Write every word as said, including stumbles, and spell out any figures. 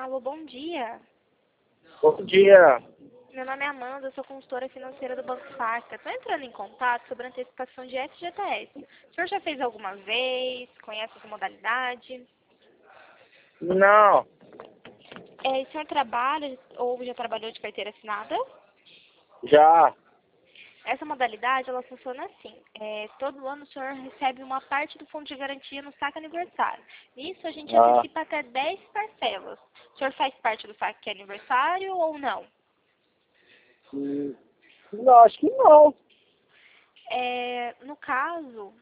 Alô, bom dia. Bom dia. Meu nome é Amanda, eu sou consultora financeira do Banco Safra. Estou entrando em contato sobre a antecipação de F G T S. O senhor já fez alguma vez? Conhece essa modalidade? Não, É, o senhor trabalha ou já trabalhou de carteira assinada? já. Essa modalidade, ela funciona assim. É, todo ano o senhor recebe uma parte do fundo de garantia no saque aniversário. Nisso a gente Ah, antecipa até dez parcelas. O senhor faz parte do saque aniversário ou não? hum, não, acho que não. É, no caso,